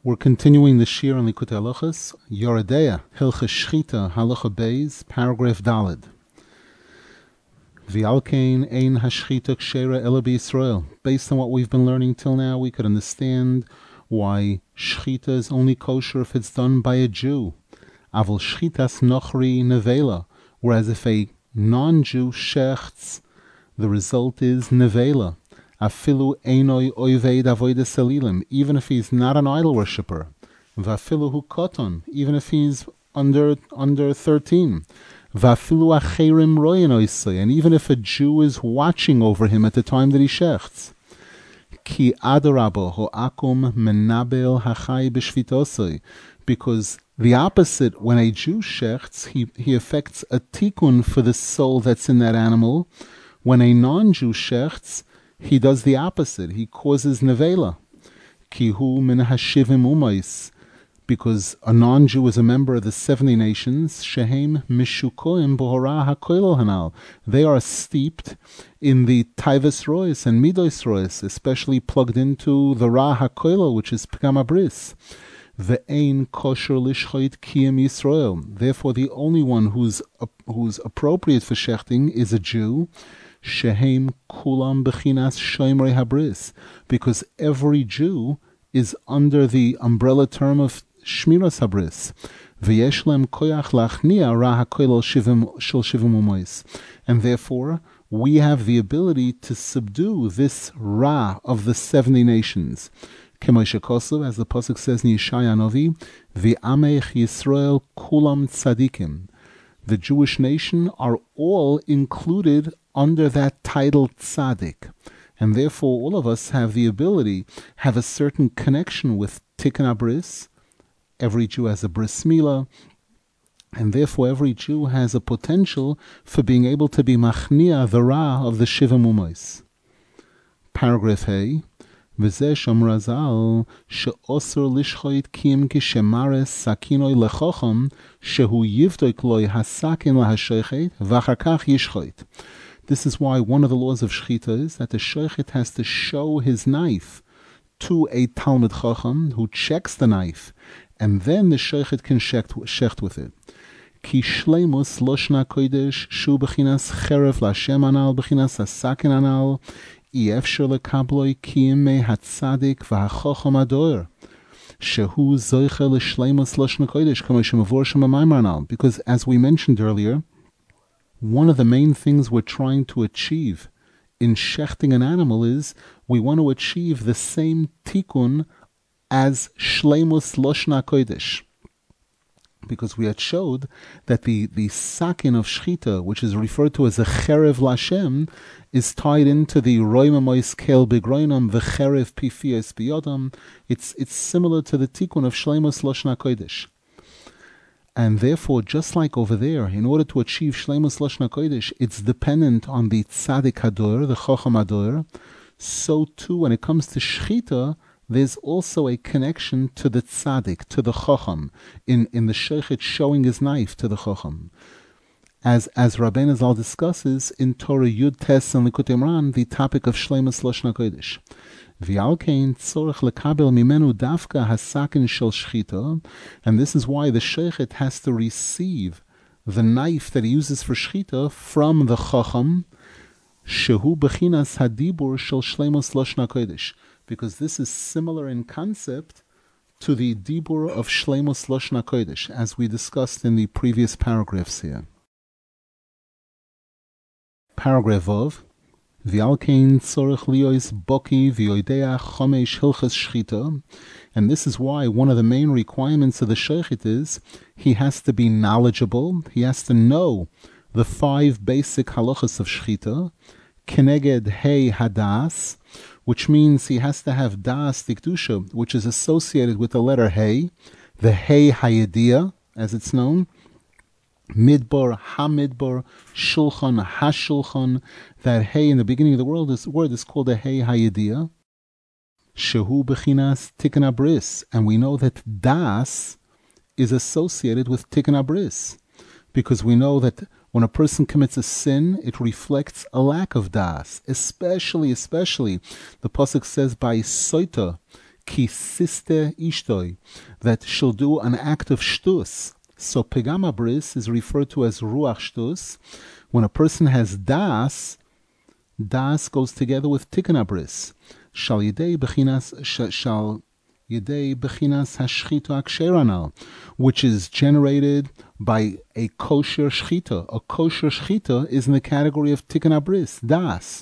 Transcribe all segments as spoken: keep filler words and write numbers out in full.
We're continuing the Shir on Likutei Halachos, Yoredeya, Hilchos Shchita, Halacha Beis, paragraph Daled. V'alkein ein hashchita kshera ela b'Yisrael. Based on what we've been learning till now, we could understand why shchita is only kosher if it's done by a Jew. Aval shchitas nochri nevela. Whereas if a non-Jew shechts, the result is nevela. Afilu einoi oived avodas elilim, even if he's not an idol worshipper. Vafilu hu koton, even if he's under under thirteen. Vafilu acherim royin oisei, and even if a Jew is watching over him at the time that he shechts. Ki adorabo ho akum menabel hachai b'shvitosei, because the opposite, when a Jew shechts, he, he affects a tikkun for the soul that's in that animal. When a non-Jew shechts, he does the opposite. He causes nevela. Kihu min hashivim umais, because a non-Jew is a member of the seventy nations. Shehem mishukoim bohora hakoilol hanal. They are steeped in the taivas rois and midos rois, especially plugged into the ra hakoilol, which is pgam bris. Ve'ein kosher lishchoit kiyam Yisrael. Therefore, the only one who's uh, who's appropriate for shechting is a Jew. Shehem kulam bechinas shoimrei habris, because every Jew is under the umbrella term of shmiras habris. V'yesh lem koyach lachnia ra hakoilol shivim shel shivim umois, and therefore we have the ability to subdue this ra of the seventy nations. K'moshe Kosev, as the pasuk says in Yeshaya Novi, v'amech Yisrael kulam tzadikim. The Jewish nation are all included under that title tzaddik, and therefore all of us have the ability, have a certain connection with tikkun bris. Every Jew has a bris milah, and therefore every Jew has a potential for being able to be machnia the ra of the shivim umois. Paragraph Hey. V'zeh shomra zal she'osur lishchoit kim kishemares sakinoi lechochom shehu yivdoik loi hasakin lahashochet v'achar kach yishchoit. This is why one of the laws of shchita is that the shochet has to show his knife to a Talmid Chacham who checks the knife, and then the shochet can shecht with it. Ki shleimus loshna kodesh shu bechinas cherev lashem anal bechinas hasakin anal Efshar lekabloi kiyimei hatzadik v'hachocham ador shehu zoiche l'shleimus loshna kodesh kama shemavor shema maimarnal. Because as we mentioned earlier, one of the main things we're trying to achieve in shechting an animal is we want to achieve the same tikkun as shleimus loshna kodesh. Because we had showed that the, the sakin of shchita, which is referred to as a cherev lashem, is tied into the roimamois kel begroinam v'cherev pifias biyodam. It's it's similar to the tikkun of shleimus loshna kodesh. And therefore, just like over there, in order to achieve shleimus loshna kodesh, it's dependent on the tzaddik hador, the chocham hador. So too, when it comes to shchita, there's also a connection to the tzaddik, to the chacham, in, in the shochet showing his knife to the chacham. As as Rabbeinu Zal discusses in Torah Yud Tes and Likutei Moharan, the topic of shleimus loshna kodesh. V'alkein tzorech lekabel mimenu dafka hasakin shel shchita, and this is why the shochet has to receive the knife that he uses for shchita from the chacham, shehu bechinas hadibur shel shleimus loshna kodesh, because this is similar in concept to the dibur of shleimus loshna kodesh, as we discussed in the previous paragraphs here. Paragraph Vav. V'alkein tzorech liyos boki v'yoidea chomesh hilchas shchita, and this is why one of the main requirements of the shochet is he has to be knowledgeable. He has to know the five basic halachas of shchita, keneged hey hadas, which means he has to have das dikdusha, which is associated with the letter hey, the hey hayediyah, as it's known. Midbar, Hamidbar, Shulchan, Hashulchan. That hey in the beginning of the world, this word is called a hey hayediyah. Shehu bechinas tikkun bris, and we know that das is associated with tikkun bris, because we know that when a person commits a sin, it reflects a lack of das. Especially, especially, the pasuk says by soita ki siste ishtoi, that she'll do an act of shtus. So pegama bris is referred to as ruach shtus. When a person has das, das goes together with tikkun bris. Shal yidei bechinas shal yidei bechinas hashchita aksheranal, which is generated by a kosher shchita. A kosher shchita is in the category of tikkun bris, das.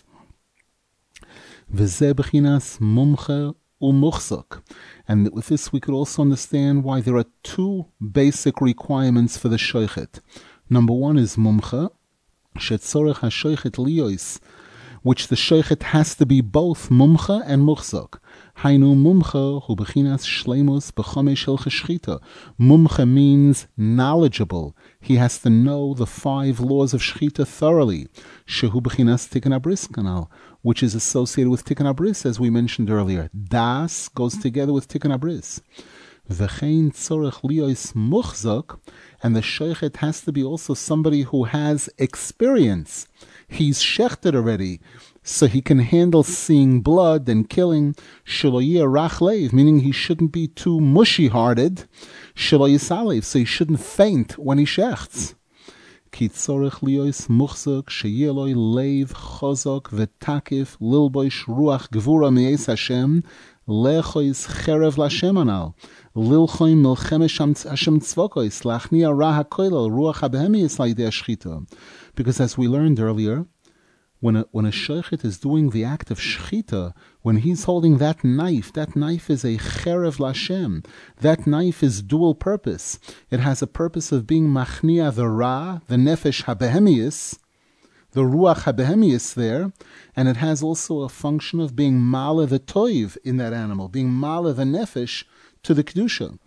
V'zeh bechinas mumche umuchzak. And with this we could also understand why there are two basic requirements for the shoichet. Number one is mumche, shetzorech ha-shoichet liyos, which the shoichet has to be both mumche and muchzak. Hainu mumche hu bechinas shleimus b'chomesh hilche shchita. Mumche means knowledgeable. He has to know the five laws of shchita thoroughly. Shehu bechinas tikkun bris kanal, which is associated with tikkun bris, as we mentioned earlier. Das goes together with tikkun bris. V'chein tzorech liyos muchzak, and the shoichet has to be also somebody who has experience. He's shechted already, so he can handle seeing blood and killing. Shelo yeh rach leiv, meaning he shouldn't be too mushy-hearted. Shelo yisalev, so he shouldn't faint when he shechts. Ki tzorech liyos muchzak sheyeh loi leiv chozak v'takif lilboish ruach gevura me'es Hashem lechois cherev l'Hashem anal lilchoim milchemes Hashem tzvokois lachnia ra hakoilel ruach habehemius la'idei shchita. Because as we learned earlier, when a, when a shoichet is doing the act of shchita, when he's holding that knife, that knife is a cherev l'Hashem. That knife is dual purpose. It has a purpose of being machnia the ra, the nefesh habehemius, the ruach habehemius there, and it has also a function of being mala the toiv in that animal, being mala the nefesh to the kedusha.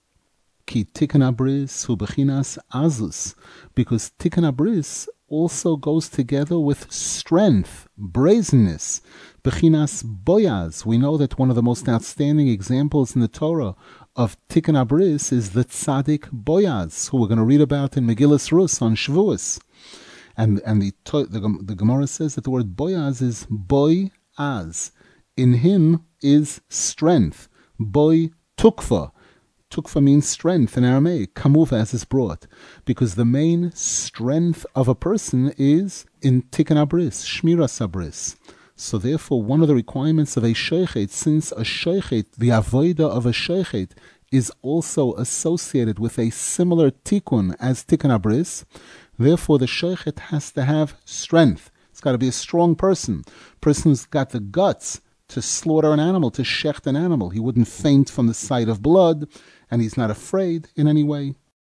Ki tikkun bris hu bechinas azus, because tikkun bris also goes together with strength, brazenness, bechinas boyaz. We know that one of the most outstanding examples in the Torah of tikkun bris is the tzaddik boyaz, who we're going to read about in Megillas Rus on Shavuos. And and the, the the Gemara says that the word boyaz is boy az. In him is strength. Boy tukva. Tukva means strength in Aramaic. Kamuva, as is brought. Because the main strength of a person is in tikkun bris, shmiras bris. So therefore, one of the requirements of a shoichet, since a shoichet, the avoida of a shoichet, is also associated with a similar tikkun as tikkun bris, therefore the shoichet has to have strength. It's got to be a strong person. Person who's got the guts to slaughter an animal, to shecht an animal. He wouldn't faint from the sight of blood, and he's not afraid in any way.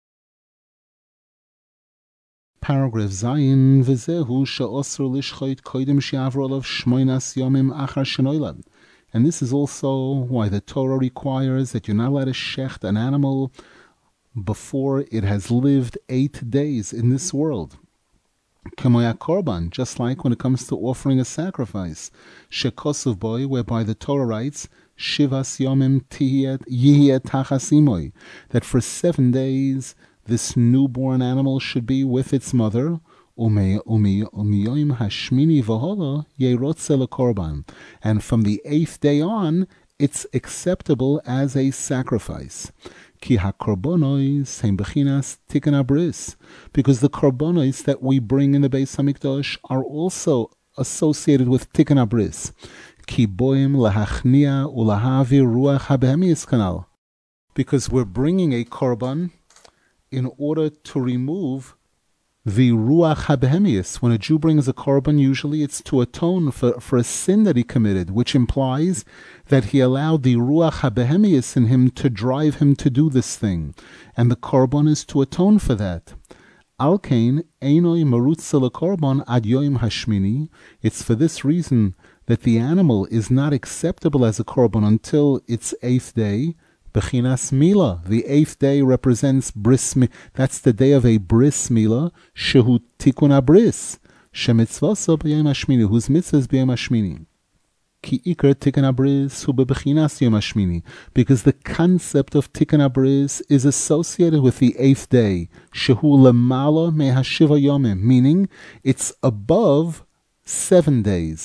Paragraph Zayin, V'zehu she'osr lishchoit koidim she'avro olav shmoinas yomim achar shenoilad. And this is also why the Torah requires that you're not allowed to shecht an animal before it has lived eight days in this world. Kemoya korban, just like when it comes to offering a sacrifice. Shekosuv boy, whereby the Torah writes, Shivas yomim yihiyet tachasimoy, that for seven days this newborn animal should be with its mother. Umiyoim hashmini v'hola yerotze lekorban, and from the eighth day on, it's acceptable as a sacrifice. Ki hakorbonos hem bechinas tikkun bris, because the korbonos that we bring in the Beis Hamikdash are also associated with tikkun bris. Ki boim lahachnia ulahavi ruach habehemius kanal, because we're bringing a korban in order to remove the ruach habehemius. When a Jew brings a korban, usually it's to atone for, for a sin that he committed, which implies that he allowed the ruach habehemius in him to drive him to do this thing, and the korban is to atone for that. Alkein einoi marutza lekorban ad yoim hashmini. It's for this reason that the animal is not acceptable as a korban until its eighth day. Bechinas Mila. The eighth day represents bris. That's the day of a bris Mila. Shehu tikkun bris. Shemitzvaso b'yom hashmini. Whose mitzvah is b'yom hashmini. Ki ikar tikkun bris hu bebechinas yom hashmini. Because the concept of tikkun bris is associated with the eighth day. Shehu lemala mehashiva yomim. Meaning it's above seven days.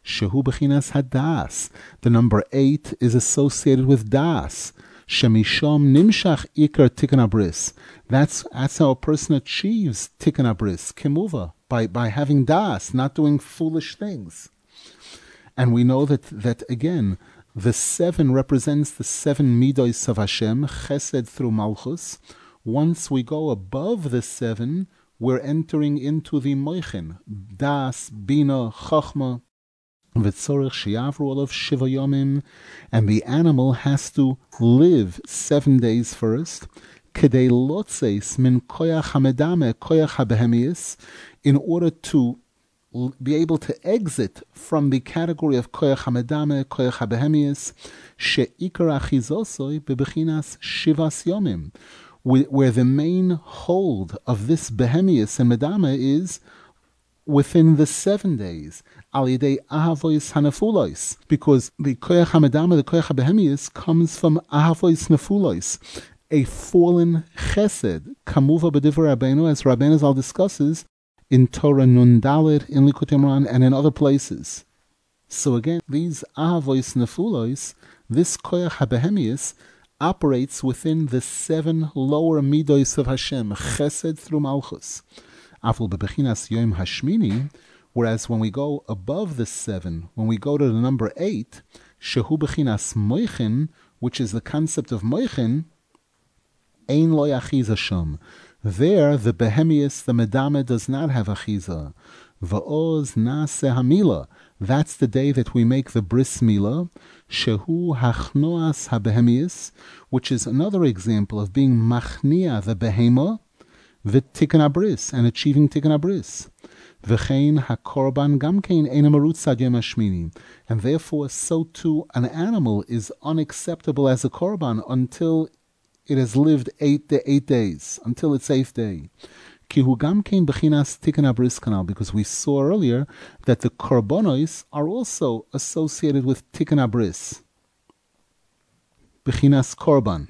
Shehu Bechinas Hadas. The number eight is associated with Das. Shemishom Nimshach Ikar Tikkun Abris. That's, that's how a person achieves Tikkun Abris, Kimuva, by, by having Das, not doing foolish things. And we know that, that again, the seven represents the seven midos of Hashem, Chesed through Malchus. Once we go above the seven, we're entering into the Moichin, Das, Bina, Chachma, V'tzorech sheyavru olav shiva yomim, and the animal has to live seven days first, kedei lotzeis min koyach hamedame koyach habehemius, in order to be able to exit from the category of koyach hamedame koyach habehemius, sheikar achizosoi bebechinas shivas yomim, where the main hold of this behemius and medame is within the seven days, al yidei ahavois hanefulois, because the koyach hamedama, the koyach habehemius, comes from ahavois nefulois, a fallen chesed, kamuva b'divrei Rabbeinu, as Rabbeinu Zal discusses in Torah Nun Dalet, in Likutei Moharan, and in other places. So again, these ahavois nefulois, this koyach habehemius, operates within the seven lower midos of Hashem, chesed through malchus. Aful bebechinas yom hashmini, whereas when we go above the seven, when we go to the number eight, shehu bechinas moichin, which is the concept of moichin, ein lo yachiza shom. There, the behemius, the medame, does not have achiza. Va'oz nase hamila. That's the day that we make the bris milah, shehu hachnoas habehemius, which is another example of being machnia the behema, v'tikkun abris, and achieving tikkun abris. V'chein hakorban gamkein ein marutz ad yom hashmini, and therefore so too an animal is unacceptable as a korban until it has lived eight eight days, until its eighth day. Kihu gamkein bechinas tikkun abris kanal, because we saw earlier that the korbanos are also associated with tikkun abris, bechinas korban.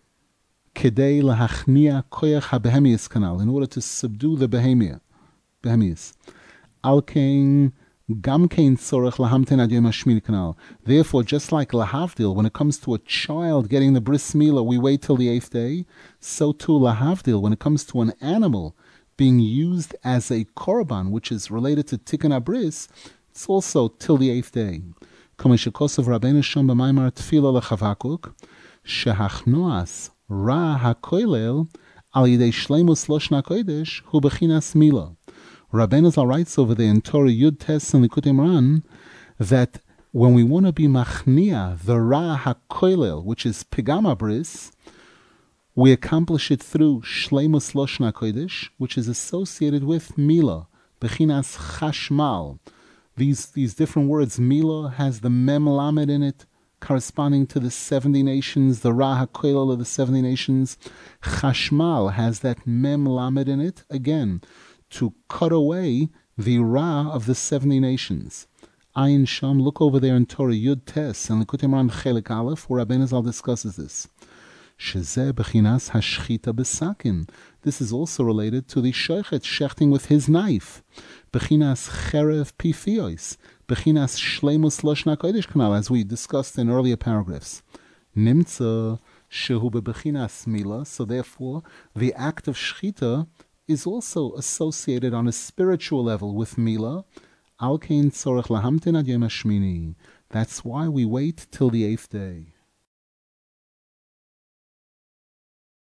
Kedei lahachnia koyach habehemius kanal, in order to subdue the behemia, behemius. Alkein gamkein tzorech lahamten ad yom hashmini kanal. Therefore, just like lahavdil, when it comes to a child getting the bris milah, we wait till the eighth day. So too lahavdil, when it comes to an animal being used as a korban, which is related to tikkun abris, it's also till the eighth day. Kamishakosov Rabbeinu Shom b'maimar tefila lechavakuk shehachnoas Ra hakoilel al yidei shleimus loshna kodesh hu bechinas milah. Rabbeinu Zal writes over there in Torah Yud Tes and Likutei Moharan that when we want to be machnia, the Ra hakoilel, which is pigama bris, we accomplish it through shleimus loshna kodesh, which is associated with milah, bechinas chashmal. These these different words, milah has the mem lamed in it, corresponding to the seventy nations, the Ra HaKoilel of the seventy nations. Chashmal has that Mem Lamed in it, again, to cut away the Ra of the seventy nations. Ayin Sham, look over there in Torah Yud Tes, and Likutei Moharan Chelik Aleph, where Rabbeinu Zal discusses this. Shezeh bechinas hashchita besakin. This is also related to the shochet, shechting with his knife. Bechinas cherev pifiois. Bechinas shleimus loshna kodesh kanal, as we discussed in earlier paragraphs. Nimtza shehu bechinas milah. So therefore, the act of shchita is also associated on a spiritual level with milah. Al kein tzorech lahamten ad yom hashmini. That's why we wait till the eighth day.